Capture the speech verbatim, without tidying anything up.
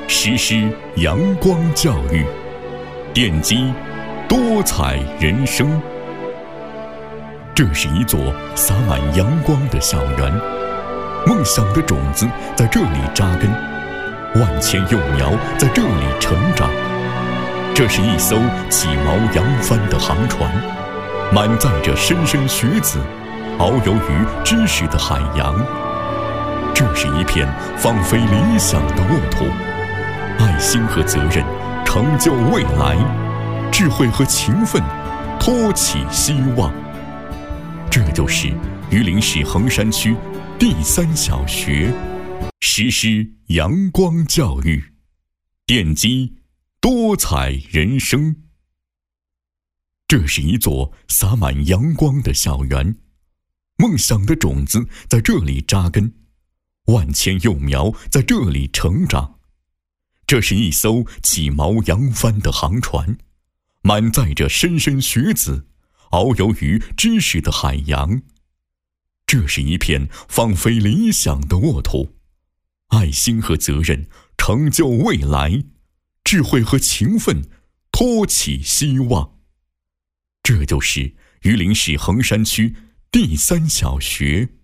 实施阳光教育，奠基多彩人生。这是一座洒满阳光的校园，梦想的种子在这里扎根，万千幼苗在这里成长。这是一艘起锚扬帆的航船，满载着莘莘学子，遨游于知识的海洋。这是一片放飞理想的沃土，爱心和责任成就未来，智慧和勤奋托起希望。这就是榆林市衡山区第三小学，实施阳光教育，奠基多彩人生。这是一座洒满阳光的校园，梦想的种子在这里扎根，万千幼苗在这里成长。这是一艘起锚扬帆的航船，满载着莘莘学子，遨游于知识的海洋。这是一片放飞理想的沃土，爱心和责任成就未来，智慧和勤奋托起希望。这就是榆林市衡山区第三小学。